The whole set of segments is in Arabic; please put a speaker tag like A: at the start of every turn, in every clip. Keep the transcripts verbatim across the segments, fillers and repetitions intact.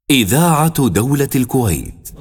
A: إذاعة دولة الكويت.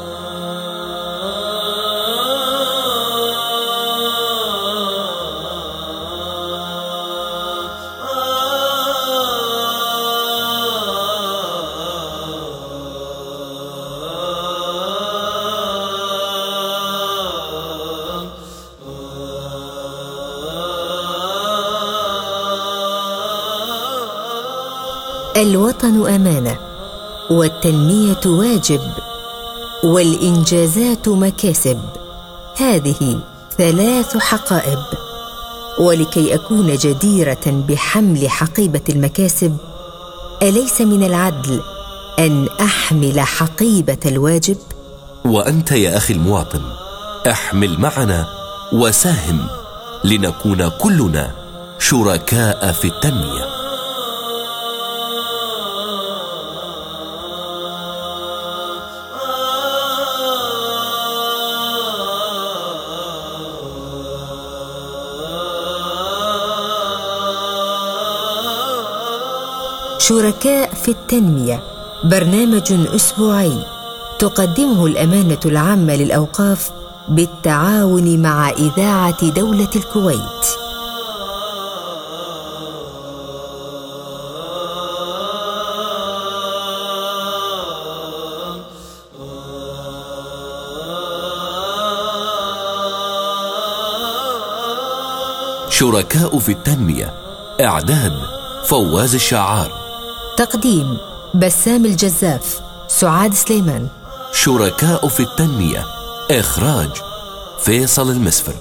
B: الوطن أمانة، والتنمية واجب، والإنجازات مكاسب. هذه ثلاث حقائب، ولكي أكون جديرة بحمل حقيبة المكاسب، أليس من العدل أن أحمل حقيبة الواجب؟
A: وأنت يا أخي المواطن، احمل معنا وساهم لنكون كلنا شركاء في التنمية.
B: شركاء في التنمية، برنامج أسبوعي تقدمه الأمانة العامة للأوقاف بالتعاون مع إذاعة دولة الكويت.
A: شركاء في التنمية، إعداد فواز الشعار،
B: تقديم بسام الجزاف، سعاد سليمان.
A: شركاء في التنمية، إخراج فيصل المسفر.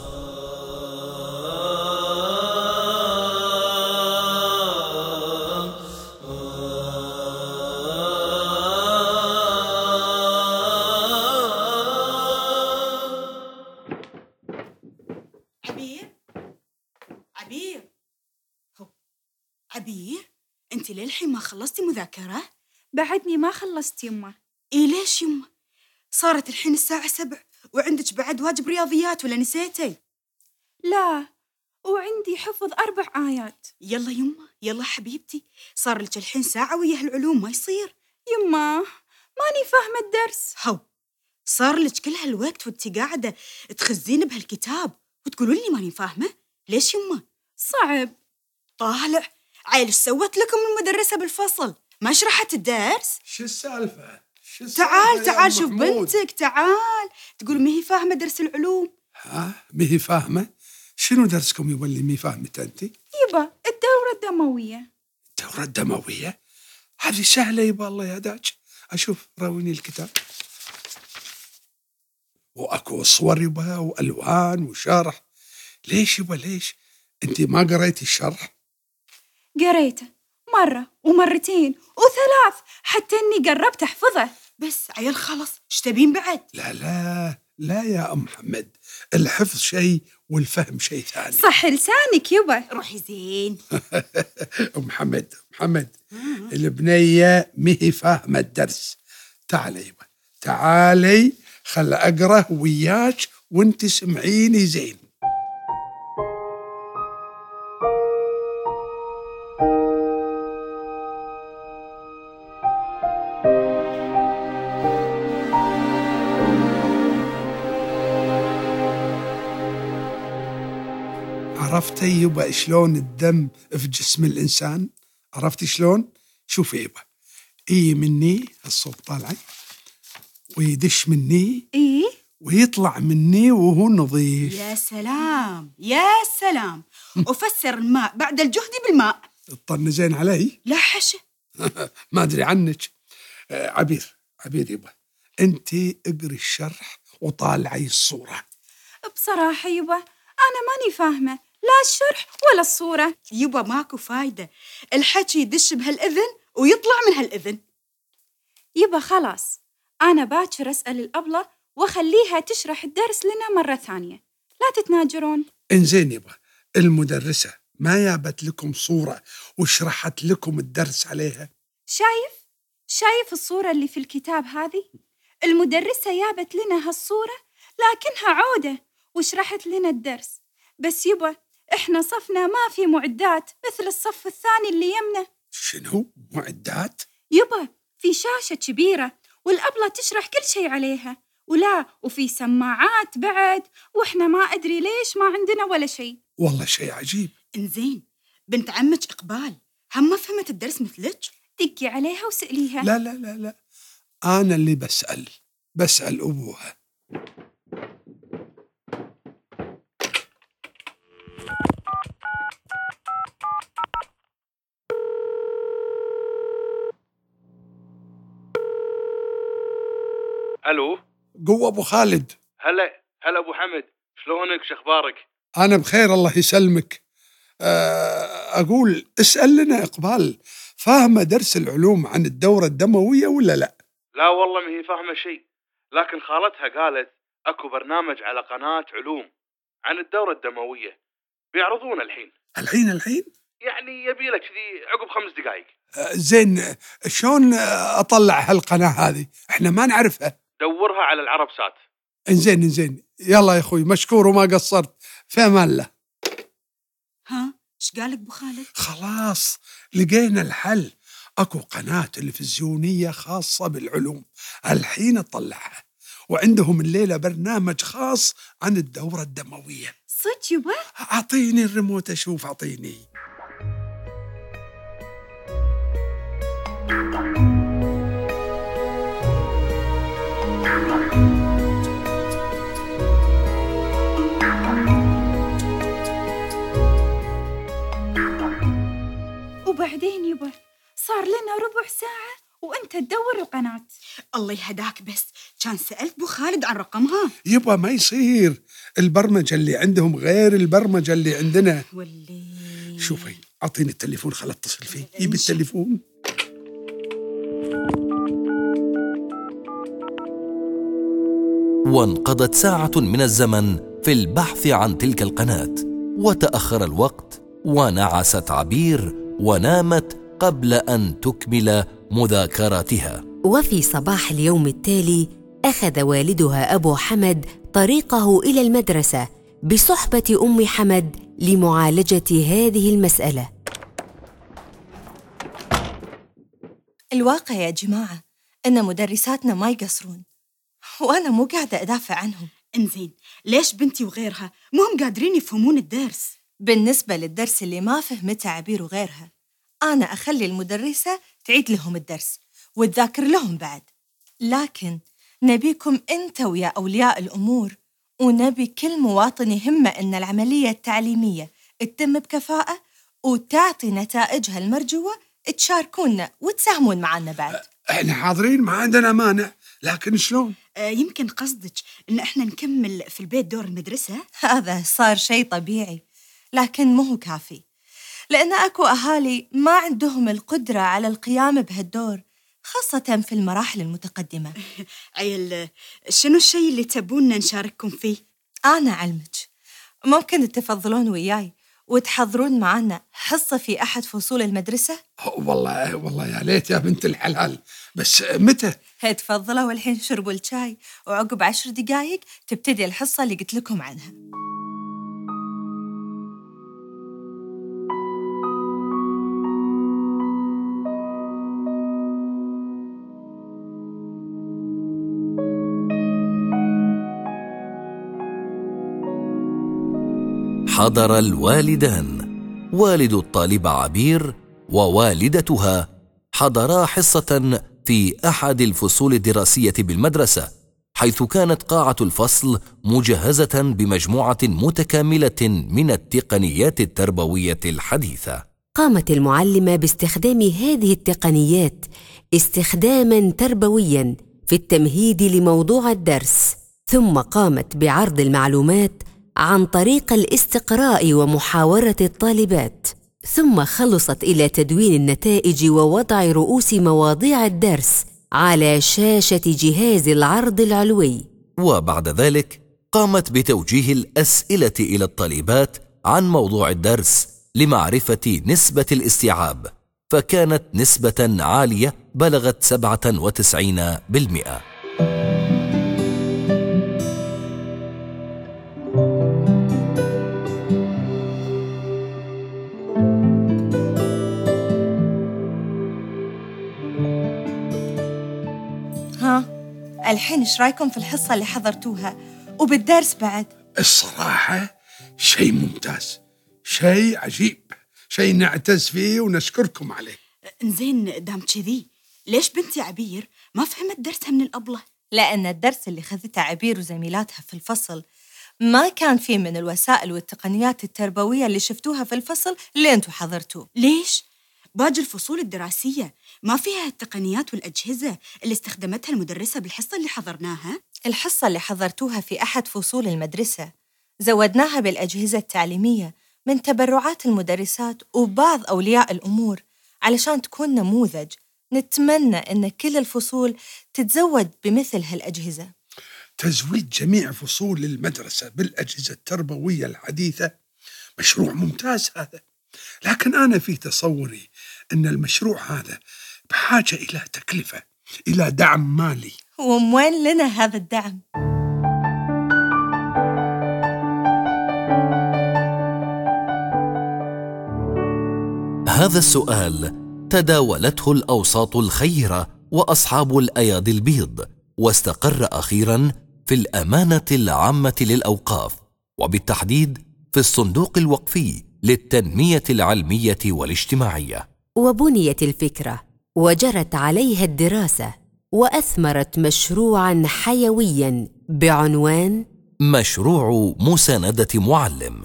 C: عبير عبير هو. عبير، انت للحين ما خلصتي مذاكرة؟
D: بعدني ما خلصت يمه.
C: ايه ليش يمه؟ صارت الحين الساعة سبع وعندك بعد واجب رياضيات، ولا نسيتي؟
D: لا، وعندي حفظ أربع آيات.
C: يلا يمه، يلا حبيبتي، صار لك الحين ساعة وياه العلوم، ما يصير.
D: يمه ماني فاهمة الدرس.
C: هو صار لك كل هالوقت وانتي قاعدة تخزين بهالكتاب وتقولوا لي ماني فاهمة؟ ليش يمه؟
D: صعب.
C: طالع عيل، ايش سوت لكم المدرسة بالفصل؟ ما شرحت الدرس؟
E: شو السالفة؟ شو السالفة؟
C: تعال تعال شوف بنتك، تعال تقول ما هي فاهمة درس العلوم.
E: ها ما هي فاهمة؟ شنو درسكم يولي مي فاهمة أنت؟
D: يبا الدورة الدموية.
E: الدورة الدموية؟ هذه سهلة يبا، الله يهداك. أشوف راوني الكتاب، وأكو صور يبا وألوان وشرح. ليش يبا ليش؟ أنت ما قريتي الشرح؟
D: قريته مرة ومرتين وثلاث، حتى إني قربت أحفظه.
C: بس عيل خلص، ايش تبين بعد؟
E: لا لا لا يا أم محمد، الحفظ شيء والفهم شيء ثاني.
D: صح لسانك يبا.
C: روحي زين.
E: أم محمد محمد البنية مهي فاهمة الدرس. تعالي يبا تعالي، خل أقرأ وياك وانت سمعيني زين. عرفتي يبا شلون الدم في جسم الإنسان؟ عرفتي شلون؟ شوفي يبا، إي مني الصوت طالعي ويدش مني
D: إيه
E: ويطلع مني وهو نظيف.
C: يا سلام يا سلام. وفسر الماء بعد الجهد بالماء.
E: اطن زين علي؟
C: لا حشا.
E: ما أدري عنك. آه عبير عبير يبا، أنت اقري الشرح وطالعي الصورة.
D: بصراحة يبا أنا ماني فاهمة لا الشرح ولا الصورة.
C: يبا ماكو فايدة، الحكي يدش بهالإذن ويطلع من هالإذن.
D: يبا خلاص، أنا باكر أسأل الأبلة وخليها تشرح الدرس لنا مرة ثانية، لا تتناجرون.
E: إنزين يبا، المدرسة ما جابت لكم صورة وشرحت لكم الدرس عليها؟
D: شايف؟ شايف الصورة اللي في الكتاب هذه؟ المدرسة جابت لنا هالصورة لكنها عودة وشرحت لنا الدرس. بس يبا إحنا صفنا ما في معدات مثل الصف الثاني اللي يمنا.
E: شنو معدات؟
D: يبا في شاشة كبيرة والأبلة تشرح كل شيء عليها، ولا وفي سماعات بعد، وإحنا ما أدري ليش ما عندنا ولا شيء.
E: والله شيء عجيب.
C: إنزين، بنت عمك إقبال هم ما فهمت الدرس مثلك؟
D: دقي عليها وسأليها.
E: لا لا لا لا، أنا اللي بسأل بسأل أبوها.
F: الو،
E: قوة أبو خالد.
F: هلا هلا ابو حمد، شلونك؟ شخبارك؟
E: أنا بخير الله يسلمك. أقول اسأل لنا إقبال، فاهمة درس العلوم عن الدورة الدموية ولا لا؟
F: لا والله ما هي فاهمة شيء، لكن خالتها قالت اكو برنامج على قناة علوم عن الدورة الدموية بيعرضونه الحين.
E: الحين الحين؟
F: يعني يبيله كذي عقب خمس دقائق.
E: آه زين، شلون أطلع هالقناة هذه؟ احنا ما نعرفها.
F: دورها على العرب سات.
E: انزين انزين، يلا يا أخوي، مشكور وما قصرت، في أمان الله.
C: ها، ايش قالك ابو خالد؟
E: خلاص لقينا الحل، اكو قناة تلفزيونية خاصة بالعلوم الحين اطلعها، وعندهم الليلة برنامج خاص عن الدورة الدموية.
D: صدق يبا؟
E: اعطيني الريموت اشوف، اعطيني.
D: وبعدين يبا صار لنا ربع ساعة وانت تدور القناة.
C: الله يهداك، بس كان سألت ابو خالد عن رقمها.
E: يبا ما يصير، البرمجة اللي عندهم غير البرمجة اللي عندنا.
C: ولي
E: شوفي، اعطيني التليفون خل اتصل فيه. جيب التليفون.
A: وانقضت ساعة من الزمن في البحث عن تلك القناة، وتأخر الوقت، ونعست عبير ونامت قبل أن تكمل مذاكراتها.
B: وفي صباح اليوم التالي أخذ والدها أبو حمد طريقه إلى المدرسة بصحبة أم حمد لمعالجة هذه المسألة.
G: الواقع يا جماعة إن مدرساتنا ما يقصرون، وأنا مو قاعدة أدافع عنهم.
C: انزين، ليش بنتي وغيرها مو هم قادرين يفهمون الدرس؟
G: بالنسبة للدرس اللي ما فهمته عبير وغيرها، أنا أخلي المدرسة تعيد لهم الدرس وتذاكر لهم بعد، لكن نبيكم أنت ويا أولياء الأمور، ونبي كل مواطن يهمه أن العملية التعليمية تتم بكفاءة وتعطي نتائجها المرجوة، تشاركونا وتساهمون معنا بعد.
E: احنا حاضرين، ما عندنا مانع، لكن شلون؟
C: آه يمكن قصدك إن احنا نكمل في البيت دور المدرسة؟
G: هذا صار شيء طبيعي، لكن مو كافي، لأن أكو أهالي ما عندهم القدرة على القيام بهالدور، خاصة في المراحل المتقدمة.
C: عيل، شنو الشيء اللي تبوننا نشارككم فيه؟
G: أنا علمك، ممكن تفضلون وياي وتحضرون معنا حصة في أحد فصول المدرسة؟
E: والله والله يا ليت يا بنت الحلال، بس متى؟
G: تفضلوا والحين شربوا الشاي، وعقب عشر دقايق تبتدي الحصة اللي قلت لكم عنها.
A: حضر الوالدان، والد الطالبة عبير ووالدتها، حضرا حصة في أحد الفصول الدراسية بالمدرسة، حيث كانت قاعة الفصل مجهزة بمجموعة متكاملة من التقنيات التربوية الحديثة.
B: قامت المعلمة باستخدام هذه التقنيات استخداماً تربوياً في التمهيد لموضوع الدرس، ثم قامت بعرض المعلومات عن طريق الاستقراء ومحاورة الطالبات، ثم خلصت إلى تدوين النتائج ووضع رؤوس مواضيع الدرس على شاشة جهاز العرض العلوي.
A: وبعد ذلك قامت بتوجيه الأسئلة إلى الطالبات عن موضوع الدرس لمعرفة نسبة الاستيعاب، فكانت نسبة عالية بلغت سبعة وتسعين بالمئة.
G: ها الحين إيش رايكم في الحصة اللي حضرتوها وبالدرس بعد؟
E: الصراحة شيء ممتاز، شيء عجيب، شيء نعتز فيه ونشكركم عليه.
C: إنزين دام كذي ليش بنتي عبير ما فهمت درسها من الأبلة؟
G: لأن الدرس اللي خذته عبير وزميلاتها في الفصل ما كان فيه من الوسائل والتقنيات التربوية اللي شفتوها في الفصل اللي أنتوا حضرتوه.
C: ليش؟ باقي الفصول الدراسية ما فيها التقنيات والأجهزة اللي استخدمتها المدرسة بالحصة اللي حضرناها؟
G: الحصة اللي حضرتوها في أحد فصول المدرسة زودناها بالأجهزة التعليمية من تبرعات المدرسات وبعض أولياء الأمور علشان تكون نموذج. نتمنى أن كل الفصول تتزود بمثل هالأجهزة.
E: تزويد جميع فصول المدرسة بالأجهزة التربوية الحديثة مشروع ممتاز هذا، لكن أنا في تصوري أن المشروع هذا بحاجة إلى تكلفة، إلى دعم مالي.
G: ومن وين لنا هذا الدعم؟
A: هذا السؤال تداولته الأوساط الخيرة وأصحاب الأيادي البيض، واستقر أخيراً في الأمانة العامة للأوقاف، وبالتحديد في الصندوق الوقفي للتنمية العلمية والاجتماعية.
B: وبنيت الفكرة وجرت عليها الدراسة وأثمرت مشروعاً حيوياً بعنوان
A: مشروع مساندة معلم.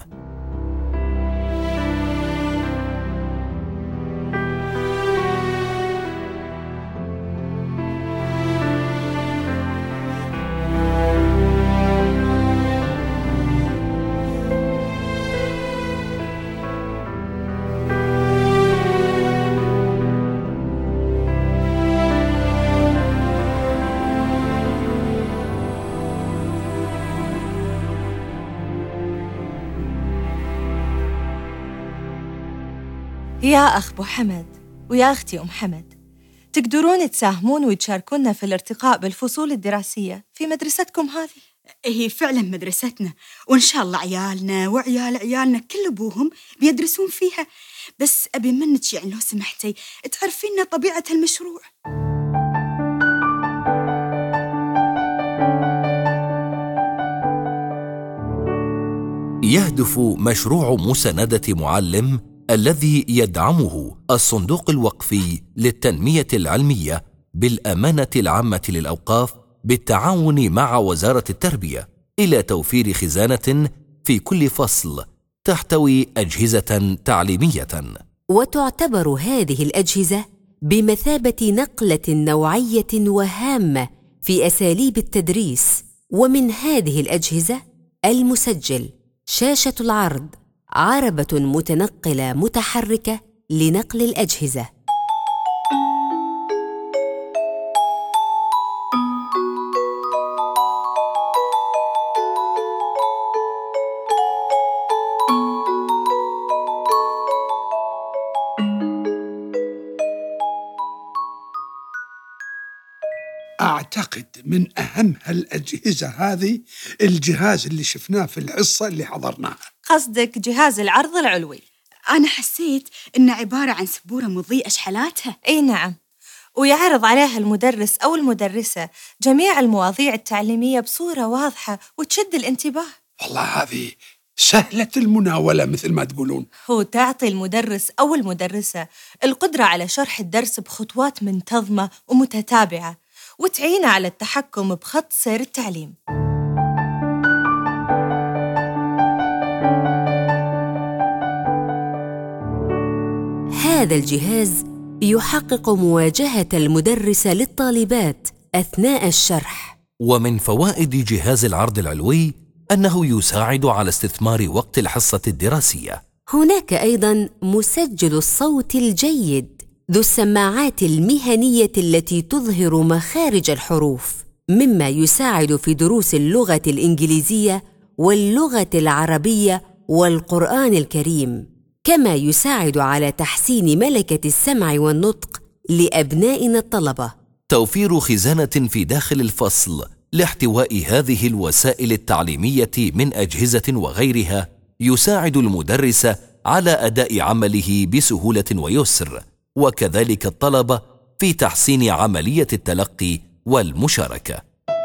G: يا أخ أبو حمد ويا أختي أم حمد، تقدرون تساهمون وتشاركونا في الارتقاء بالفصول الدراسية في مدرستكم هذه؟
C: هي فعلا مدرستنا، وإن شاء الله عيالنا وعيال عيالنا كل أبوهم بيدرسون فيها. بس أبي منك يعني لو سمحتي تعرفين طبيعة المشروع.
A: يهدف مشروع مساندة معلم الذي يدعمه الصندوق الوقفي للتنمية العلمية بالأمانة العامة للأوقاف بالتعاون مع وزارة التربية إلى توفير خزانة في كل فصل تحتوي أجهزة تعليمية.
B: وتعتبر هذه الأجهزة بمثابة نقلة نوعية وهامة في أساليب التدريس. ومن هذه الأجهزة المسجل، شاشة العرض، عربة متنقلة متحركة لنقل الأجهزة.
E: أعتقد من أهم هالأجهزة هذه الجهاز اللي شفناه في الحصة اللي حضرناها.
G: قصدك جهاز العرض العلوي؟
C: أنا حسيت إنه عبارة عن سبورة مضيئة شحلاتها.
G: أي نعم، ويعرض عليها المدرس أو المدرسة جميع المواضيع التعليمية بصورة واضحة وتشد الانتباه.
E: والله هذه سهلة المناولة مثل ما تقولون.
G: هو تعطي المدرس أو المدرسة القدرة على شرح الدرس بخطوات منتظمة ومتتابعة، وتعينه على التحكم بخط سير التعليم.
B: هذا الجهاز يحقق مواجهة المدرس للطالبات أثناء الشرح.
A: ومن فوائد جهاز العرض العلوي أنه يساعد على استثمار وقت الحصة الدراسية.
B: هناك أيضاً مسجل الصوت الجيد ذو السماعات المهنية التي تظهر مخارج الحروف، مما يساعد في دروس اللغة الإنجليزية واللغة العربية والقرآن الكريم، كما يساعد على تحسين ملكة السمع والنطق لأبنائنا الطلبة.
A: توفير خزانة في داخل الفصل لاحتواء هذه الوسائل التعليمية من أجهزة وغيرها يساعد المدرس على أداء عمله بسهولة ويسر، وكذلك الطلبة في تحسين عملية التلقي والمشاركة.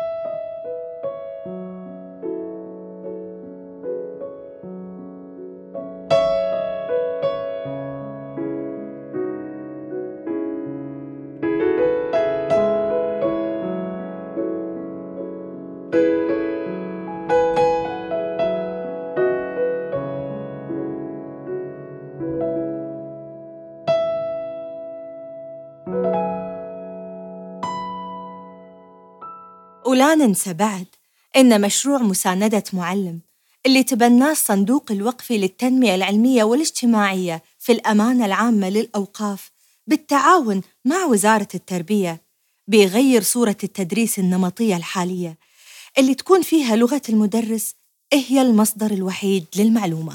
G: ولا ننسى بعد إن مشروع مساندة معلم اللي تبناه الصندوق الوقفي للتنمية العلمية والاجتماعية في الأمانة العامة للأوقاف بالتعاون مع وزارة التربية بيغير صورة التدريس النمطية الحالية اللي تكون فيها لغة المدرس هي المصدر الوحيد للمعلومة.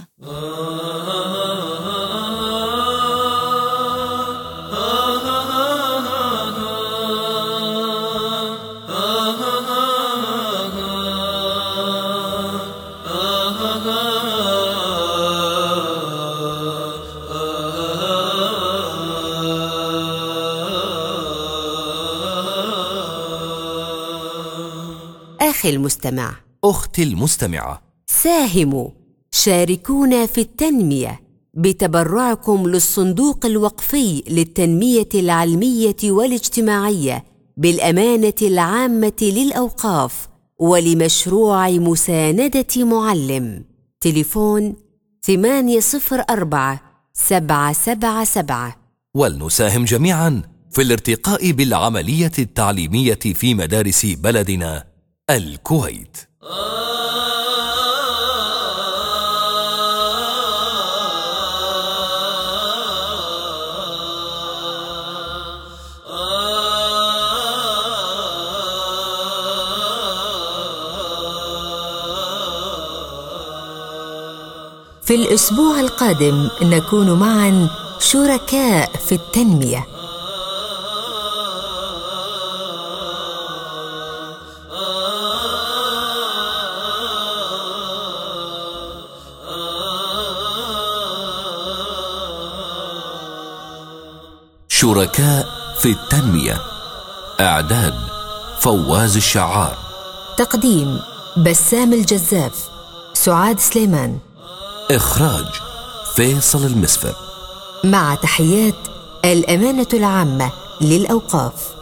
B: أخي المستمع،
A: أختي المستمعة،
B: ساهموا، شاركونا في التنمية بتبرعكم للصندوق الوقفي للتنمية العلمية والاجتماعية بالأمانة العامة للأوقاف ولمشروع مساندة معلم. تليفون ثمانية صفر أربعة سبعة سبعة سبعة.
A: ولنساهم جميعاً في الارتقاء بالعملية التعليمية في مدارس بلدنا الكويت.
B: في الأسبوع القادم نكون معاً شركاء في التنمية.
A: شركاء في التنمية. إعداد فواز الشعار.
B: تقديم بسام الجزاف، سعاد سليمان.
A: إخراج فيصل المسفر.
B: مع تحيات الأمانة العامة للأوقاف.